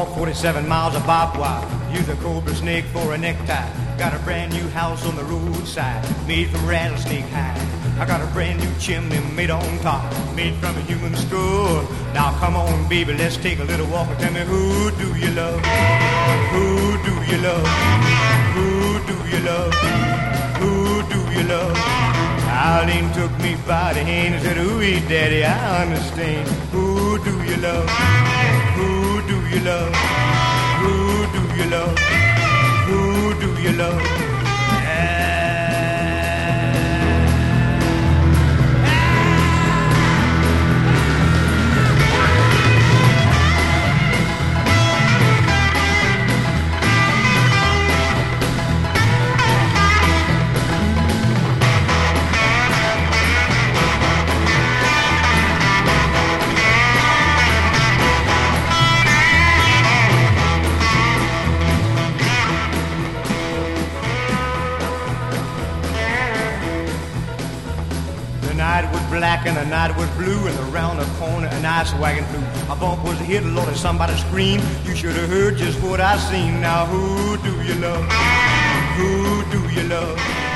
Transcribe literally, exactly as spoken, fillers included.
walked forty-seven miles of barbed wire. Used a cobra snake for a necktie. Got a brand new house on the roadside, made from rattlesnake hide. I got a brand new chimney made on top, made from a human skull. Now come on, baby, let's take a little walk and tell me, who do you love? Who do you love? Who do you love? Who do you love? Eileen took me by the hand and said, ooh, daddy, I understand. Who do you love? Who do you love? Who do you love? Who do you love? The night was black and the night was blue, and around the corner an ice wagon flew. A bump was hit, Lord, and somebody screamed. You should have heard just what I seen. Now who do you love? Who do you love?